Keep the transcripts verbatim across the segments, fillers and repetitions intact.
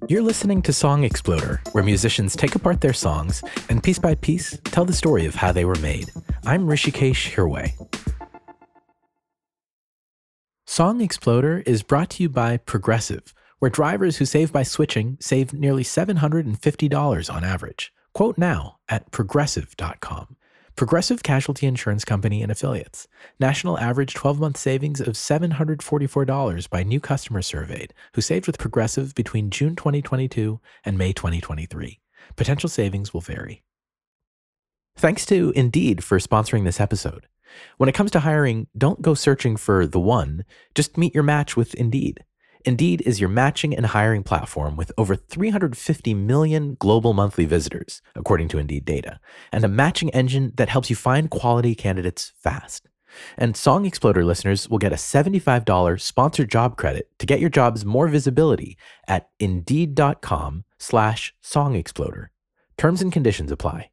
You're listening to Song Exploder, where musicians take apart their songs and piece by piece tell the story of how they were made. I'm Rishikesh Hirway. Song Exploder is brought to you by Progressive, where drivers who save by switching save nearly seven hundred fifty dollars on average. Quote now at progressive dot com. Progressive Casualty Insurance Company and Affiliates. National average twelve-month savings of seven hundred forty-four dollars by new customers surveyed who saved with Progressive between June twenty twenty-two and May twenty twenty-three. Potential savings will vary. Thanks to Indeed for sponsoring this episode. When it comes to hiring, don't go searching for the one. Just meet your match with Indeed. Indeed is your matching and hiring platform with over three hundred fifty million global monthly visitors, according to Indeed data, and a matching engine that helps you find quality candidates fast. And Song Exploder listeners will get a seventy-five dollars sponsored job credit to get your jobs more visibility at indeed.com slash Song Exploder. Terms and conditions apply.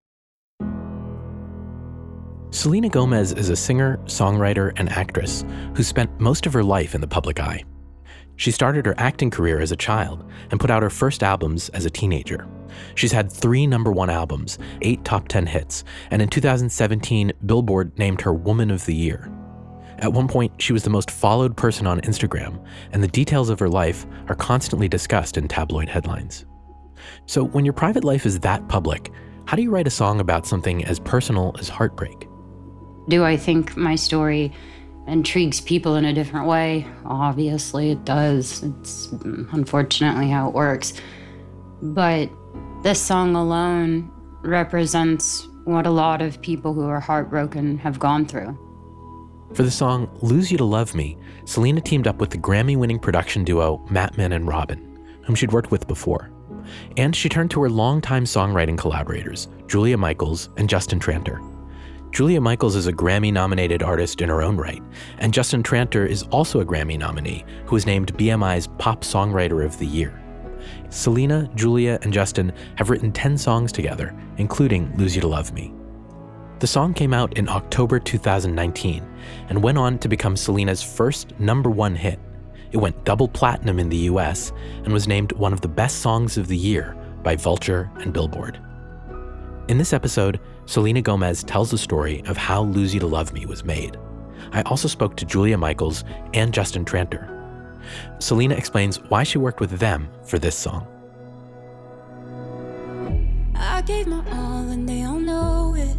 Selena Gomez is a singer, songwriter, and actress who spent most of her life in the public eye. She started her acting career as a child and put out her first albums as a teenager. She's had three number one albums, eight top ten hits, and in two thousand seventeen, Billboard named her Woman of the Year. At one point, she was the most followed person on Instagram, and the details of her life are constantly discussed in tabloid headlines. So when your private life is that public, how do you write a song about something as personal as heartbreak? Do I think my story intrigues people in a different way? Obviously it does. It's unfortunately how it works. But this song alone represents what a lot of people who are heartbroken have gone through. For the song Lose You to Love Me, Selena teamed up with the Grammy-winning production duo Mattman and Robin, whom she'd worked with before. And she turned to her longtime songwriting collaborators, Julia Michaels and Justin Tranter. Julia Michaels is a Grammy-nominated artist in her own right, and Justin Tranter is also a Grammy nominee who was named B M I's Pop Songwriter of the Year. Selena, Julia, and Justin have written ten songs together, including Lose You to Love Me. The song came out in October two thousand nineteen and went on to become Selena's first number one hit. It went double platinum in the U S and was named one of the best songs of the year by Vulture and Billboard. In this episode, Selena Gomez tells the story of how Lose You to Love Me was made. I also spoke to Julia Michaels and Justin Tranter. Selena explains why she worked with them for this song. I gave my all and they all know it.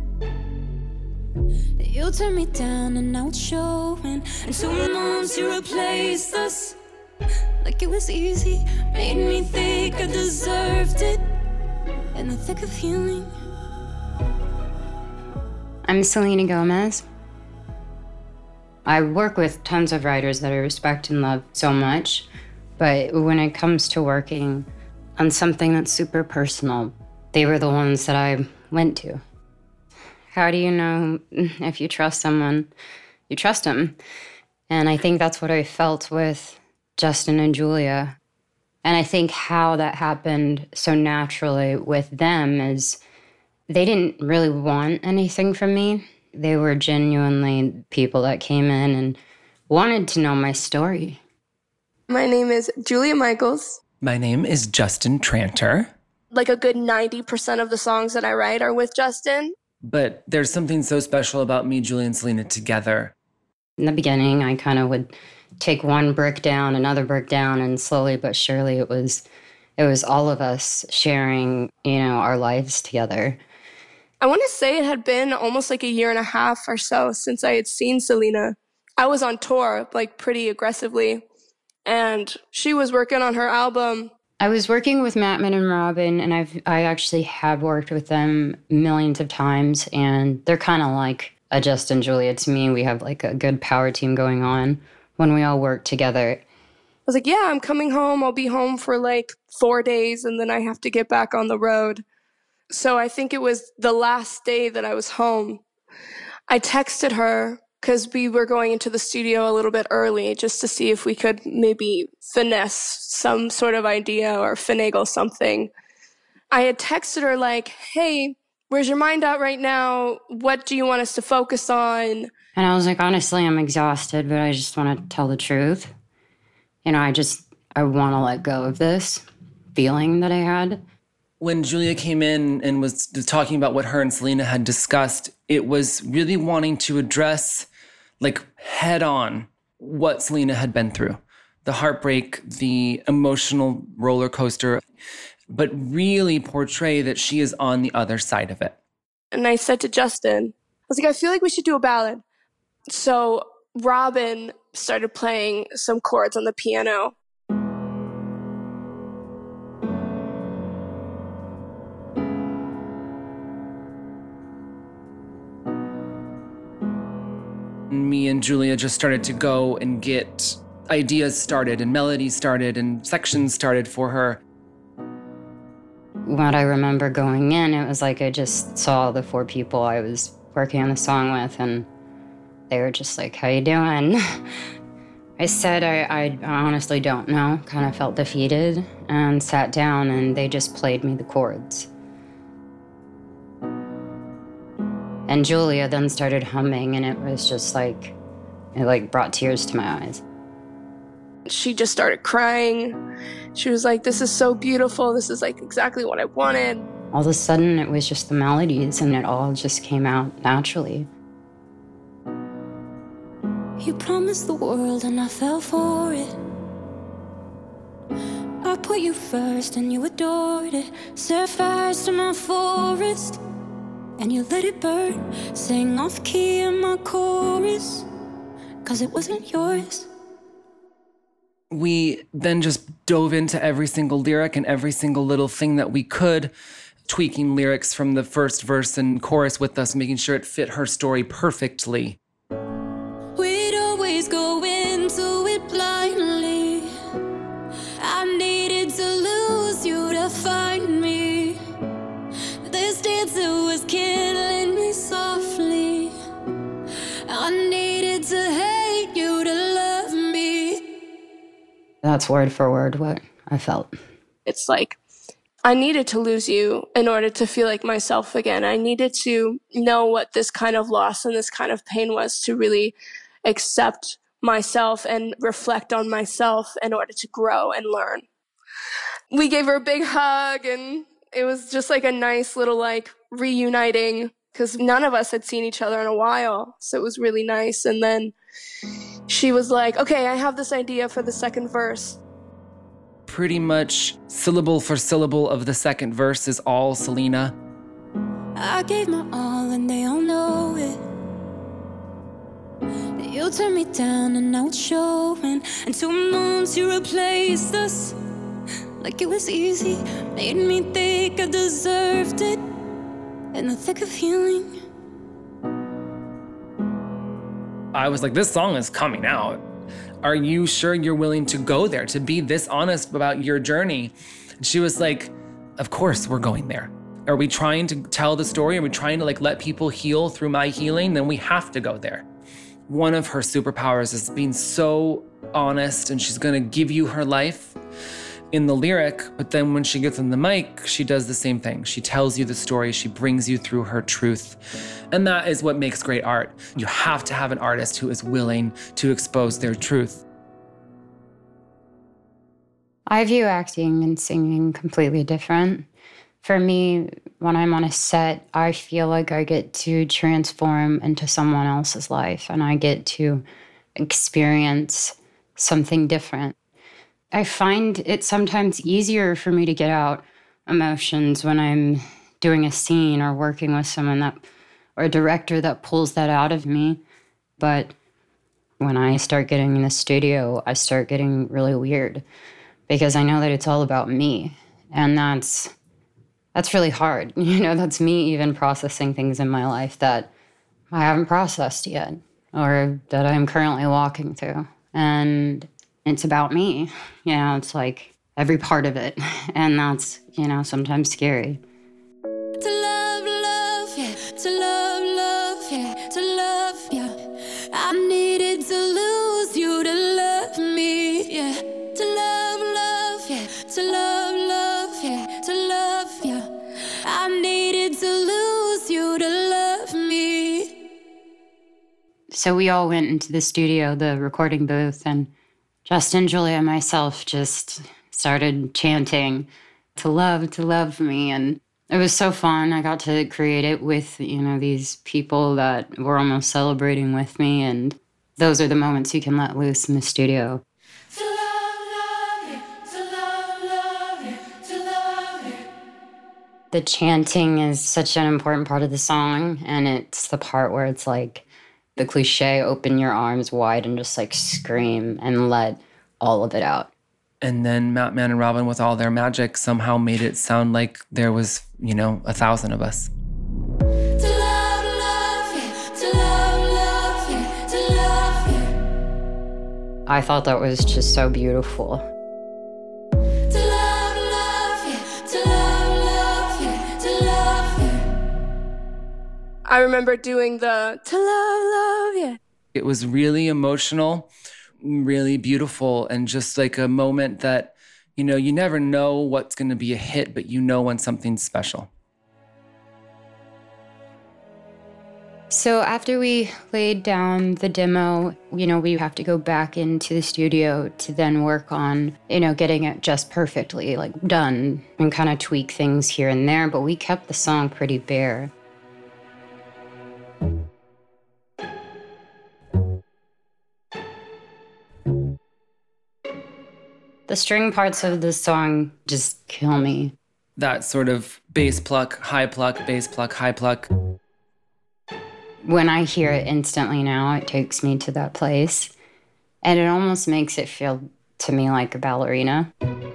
You turned me down and now it's showing. And two months you replaced us like it was easy. Made me think I deserved it. In the thick of healing. I'm Selena Gomez. I work with tons of writers that I respect and love so much, but when it comes to working on something that's super personal, they were the ones that I went to. How do you know if you trust someone? You trust them. And I think that's what I felt with Justin and Julia. And I think how that happened so naturally with them is they didn't really want anything from me. They were genuinely people that came in and wanted to know my story. My name is Julia Michaels. My name is Justin Tranter. Like a good ninety percent of the songs that I write are with Justin. But there's something so special about me, Julia, and Selena together. In the beginning, I kind of would take one brick down, another brick down, and slowly but surely it was it was all of us sharing, you know, our lives together. I want to say it had been almost like a year and a half or so since I had seen Selena. I was on tour, like, pretty aggressively, and she was working on her album. I was working with Mattman and Robin, and I've I actually have worked with them millions of times, and they're kind of like a Justin and Julia to me. We have, like, a good power team going on when we all work together. I was like, yeah, I'm coming home. I'll be home for like four days and then I have to get back on the road. So I think it was the last day that I was home. I texted her because we were going into the studio a little bit early just to see if we could maybe finesse some sort of idea or finagle something. I had texted her like, hey, where's your mind at right now? What do you want us to focus on? And I was like, honestly, I'm exhausted, but I just want to tell the truth. You know, I just, I want to let go of this feeling that I had. When Julia came in and was talking about what her and Selena had discussed, it was really wanting to address, like, head on what Selena had been through. The heartbreak, the emotional roller coaster, but really portray that she is on the other side of it. And I said to Justin, I was like, I feel like we should do a ballad. So Robin started playing some chords on the piano. Me and Julia just started to go and get ideas started and melodies started and sections started for her. What I remember going in, it was like I just saw the four people I was working on the song with, and they were just like, how you doing? I said I, I honestly don't know, kind of felt defeated, and sat down, and they just played me the chords. And Julia then started humming, and it was just like, it like brought tears to my eyes. She just started crying. She was like, this is so beautiful. This is like exactly what I wanted. All of a sudden, it was just the melodies, and it all just came out naturally. You promised the world and I fell for it. I put you first and you adored it. Set fires to my forest and you let it burn. Sang off key in my chorus, cause it wasn't yours. We then just dove into every single lyric and every single little thing that we could, tweaking lyrics from the first verse and chorus with us, making sure it fit her story perfectly. We'd always go into it blindly. I needed to lose you to find me. This dancer was killing me softly. I needed to hate you to love me. That's word for word what I felt. It's like, I needed to lose you in order to feel like myself again. I needed to know what this kind of loss and this kind of pain was to really accept myself and reflect on myself in order to grow and learn. We gave her a big hug, and it was just like a nice little like reuniting, because none of us had seen each other in a while. So it was really nice. And then she was like, okay, I have this idea for the second verse. Pretty much syllable for syllable of the second verse is all Selena. I gave my all and they all know it. You turned me down and now it's showing. And two months you replaced us like it was easy. Made me think I deserved it. In the thick of healing, I was like, this song is coming out. Are you sure you're willing to go there, to be this honest about your journey? And she was like, of course we're going there. Are we trying to tell the story? Are we trying to like let people heal through my healing? Then we have to go there. One of her superpowers is being so honest, and she's gonna give you her life in the lyric, but then when she gets on the mic, she does the same thing. She tells you the story, she brings you through her truth. And that is what makes great art. You have to have an artist who is willing to expose their truth. I view acting and singing completely different. For me, when I'm on a set, I feel like I get to transform into someone else's life, and I get to experience something different. I find it sometimes easier for me to get out emotions when I'm doing a scene or working with someone that, or a director that pulls that out of me. But when I start getting in the studio, I start getting really weird because I know that it's all about me. And that's that's really hard. You know, that's me even processing things in my life that I haven't processed yet or that I'm currently walking through. And it's about me. You know, it's like every part of it. And that's, you know, sometimes scary. to love, love, yeah, to love, love, yeah, to love, yeah. I needed to lose you to love me, yeah, to love, love, yeah, to love, love, yeah, to love, yeah. I needed to lose you to love me. So we all went into the studio, the recording booth, and Justin, Julia, and myself just started chanting to love, to love me. And it was so fun. I got to create it with, you know, these people that were almost celebrating with me. And those are the moments you can let loose in the studio. To love, love you, to love, love you, to love you. The chanting is such an important part of the song. And it's the part where it's like the cliche, open your arms wide and just like scream and let all of it out. And then Matt, Man, and Robin, with all their magic, somehow made it sound like there was, you know, a thousand of us. To love, love you, to love, love you, to love you. I thought that was just so beautiful. To love, love you, to love, love you, to love you. I remember doing the to love, love you. It was really emotional, really beautiful, and just like a moment that, you know, you never know what's going to be a hit, but you know when something's special. So after we laid down the demo, you know, we have to go back into the studio to then work on, you know, getting it just perfectly, like, done, and kind of tweak things here and there, but we kept the song pretty bare. The string parts of the song just kill me. That sort of bass pluck, high pluck, bass pluck, high pluck. When I hear it instantly now, it takes me to that place. And it almost makes it feel to me like a ballerina.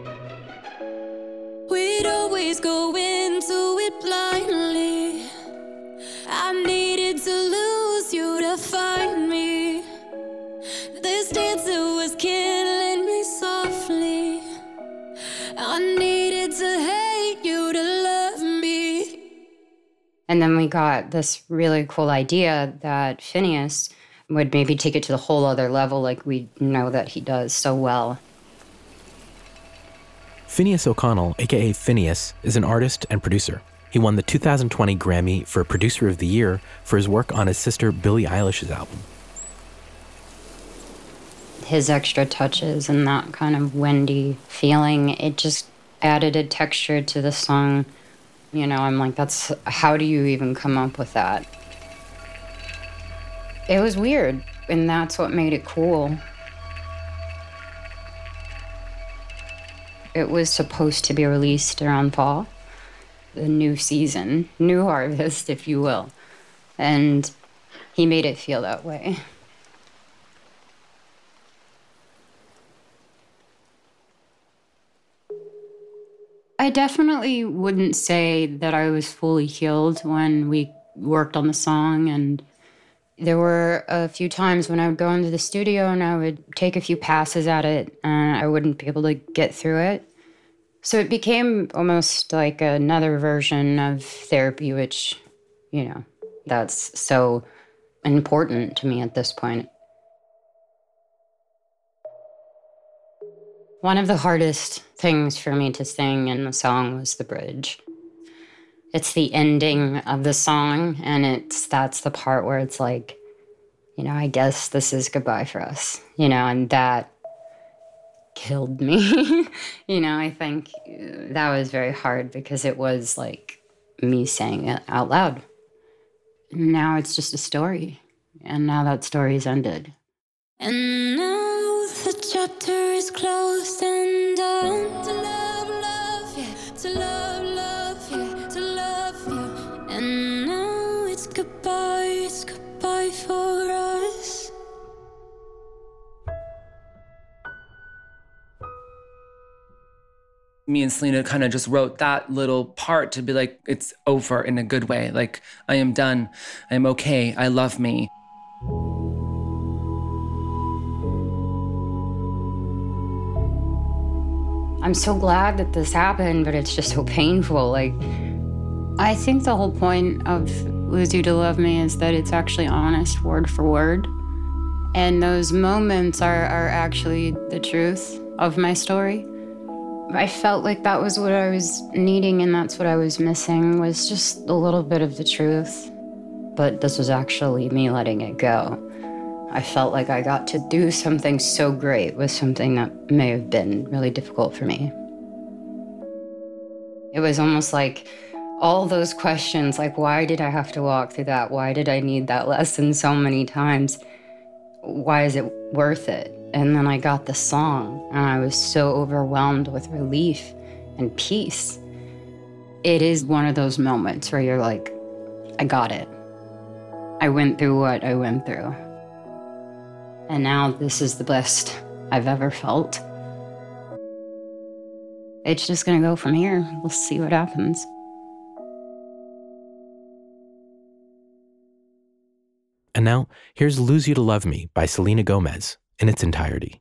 We'd always go into it blindly. I needed to lose you to find me. This dancer was killing me softly. I needed to hate you to love me. And then we got this really cool idea that Finneas would maybe take it to the whole other level, like we know that he does so well. Finneas O'Connell, aka Finneas, is an artist and producer. He won the two thousand twenty Grammy for Producer of the Year for his work on his sister Billie Eilish's album. His extra touches and that kind of windy feeling, it just added a texture to the song. You know, I'm like, that's, how do you even come up with that? It was weird, and that's what made it cool. It was supposed to be released around fall, the new season, new harvest, if you will. And he made it feel that way. I definitely wouldn't say that I was fully healed when we worked on the song, and there were a few times when I would go into the studio and I would take a few passes at it and I wouldn't be able to get through it. So it became almost like another version of therapy, which, you know, that's so important to me at this point. One of the hardest things for me to sing in the song was the bridge. It's the ending of the song, and it's that's the part where it's like, you know, I guess this is goodbye for us, you know, and that killed me. You know, I think that was very hard because it was like me saying it out loud. Now it's just a story, and now that story's ended. And now the chapter is closed and done. To love, love you, to love, love you, to love you. And now it's goodbye, it's goodbye for us. Me and Selena kind of just wrote that little part to be like, it's over in a good way. Like, I am done. I am okay. I love me. I'm so glad that this happened, but it's just so painful. Like, I think the whole point of Lose You to Love Me is that it's actually honest word for word. And those moments are, are actually the truth of my story. I felt like that was what I was needing, and that's what I was missing, was just a little bit of the truth. But this was actually me letting it go. I felt like I got to do something so great with something that may have been really difficult for me. It was almost like all those questions, like, why did I have to walk through that? Why did I need that lesson so many times? Why is it worth it? And then I got the song, and I was so overwhelmed with relief and peace. It is one of those moments where you're like, I got it. I went through what I went through. And now this is the best I've ever felt. It's just gonna go from here. We'll see what happens. And now, here's Lose You to Love Me by Selena Gomez in its entirety.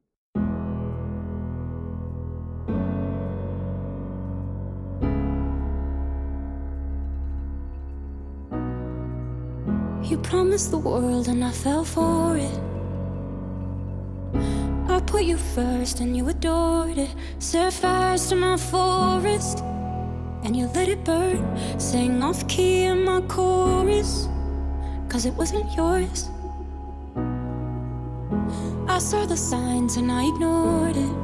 You promised the world and I fell for it. I put you first and you adored it. Set fires to my forest and you let it burn. Sang off key in my chorus, cause it wasn't yours. I saw the signs and I ignored it.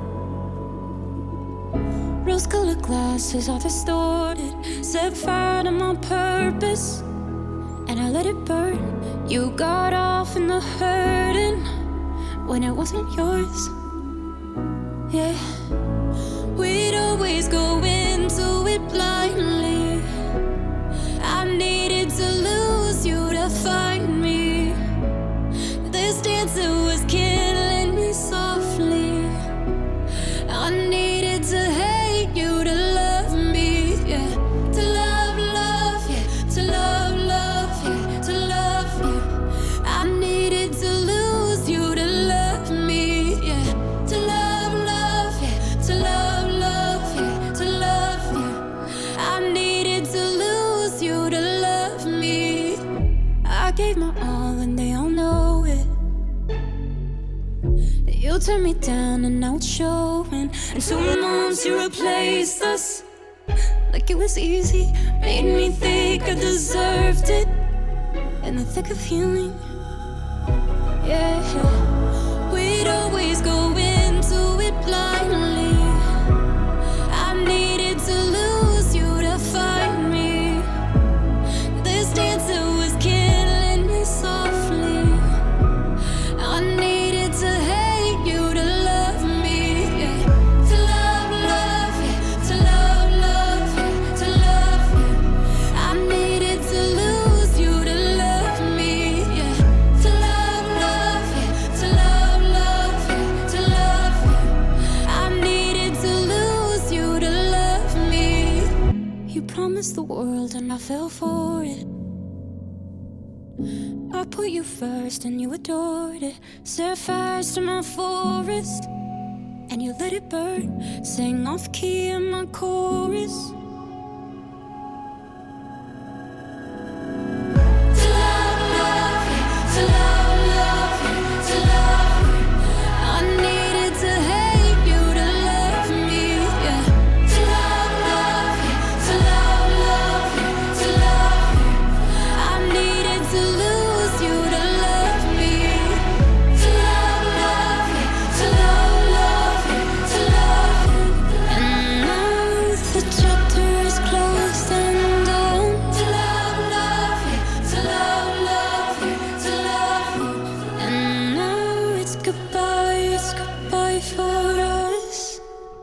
Rose-colored glasses are distorted. Set fire to my purpose and I let it burn. You got off in the hurting when it wasn't yours. Yeah, we'd always go into it blindly. I needed to lose you to find me. This dancer was killing me softly. I needed to hate you to love me, yeah. To love, love, yeah. To love, love, yeah. To love you. I needed to lose you to love me, yeah. To love, love, yeah. To love, love, yeah. To love you. I needed to lose you to love me. I gave my all and they all know it. You turned me down and now it's showing. And two months you replaced us like it was easy. Made me think I deserved it in the thick of healing. Yeah, we'd always go into it blindly. I needed to lose you to find me. This dancer was killing me softly. I needed to hate you to love me, yeah. To love, love, yeah. To love, love, yeah. To love you. I needed to lose you to love me, yeah. To love, love, yeah. To love, love, yeah. To love you. I needed to lose you to love me. You promised the world and I fell for it. I put you first and you adored it. Set fires to my forest and you let it burn. Sang off key in my chorus. To love, love, yeah. To love, love, yeah. To love you. I needed to hate you to love me, yeah. To love, love, yeah. To love, love, yeah. To love you. I needed to lose you to love me. To love, love, yeah. To love, love, yeah. To love you. And now the chapter is closed and done. To love, love, yeah. To love, love, yeah. To love you. And now it's goodbye, it's goodbye for us.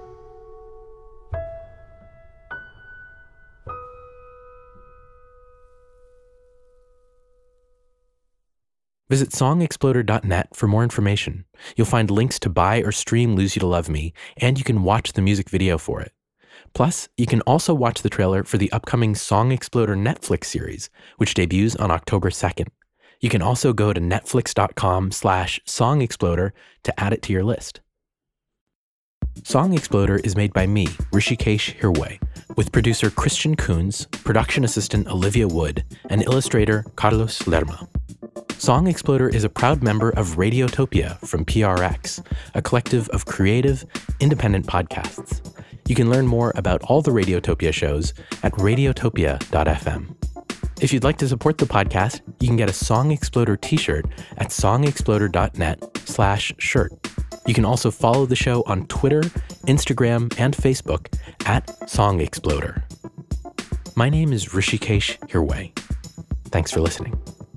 Visit song exploder dot net for more information. You'll find links to buy or stream Lose You to Love Me, and you can watch the music video for it. Plus, you can also watch the trailer for the upcoming Song Exploder Netflix series, which debuts on October second. You can also go to netflix.com slash songexploder to add it to your list. Song Exploder is made by me, Rishikesh Hirway, with producer Christian Coons, production assistant Olivia Wood, and illustrator Carlos Lerma. Song Exploder is a proud member of Radiotopia from P R X, a collective of creative, independent podcasts. You can learn more about all the Radiotopia shows at radiotopia dot f m. If you'd like to support the podcast, you can get a Song Exploder t-shirt at songexploder.net slash shirt. You can also follow the show on Twitter, Instagram, and Facebook at Song Exploder. My name is Hrishikesh Hirway. Thanks for listening.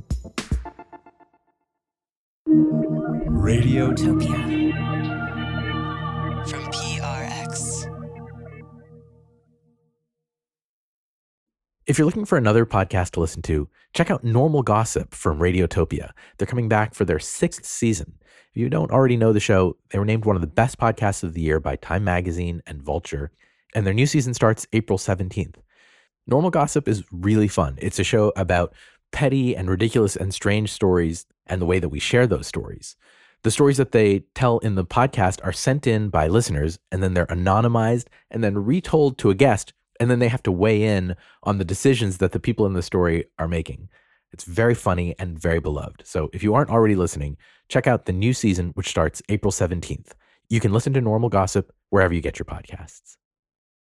Radiotopia from P R X. If you're looking for another podcast to listen to, check out Normal Gossip from Radiotopia. They're coming back for their sixth season. If you don't already know the show, they were named one of the best podcasts of the year by Time Magazine and Vulture, and their new season starts April seventeenth. Normal Gossip is really fun. It's a show about petty and ridiculous and strange stories and the way that we share those stories. The stories that they tell in the podcast are sent in by listeners, and then they're anonymized and then retold to a guest, and then they have to weigh in on the decisions that the people in the story are making. It's very funny and very beloved. So if you aren't already listening, check out the new season, which starts April seventeenth. You can listen to Normal Gossip wherever you get your podcasts.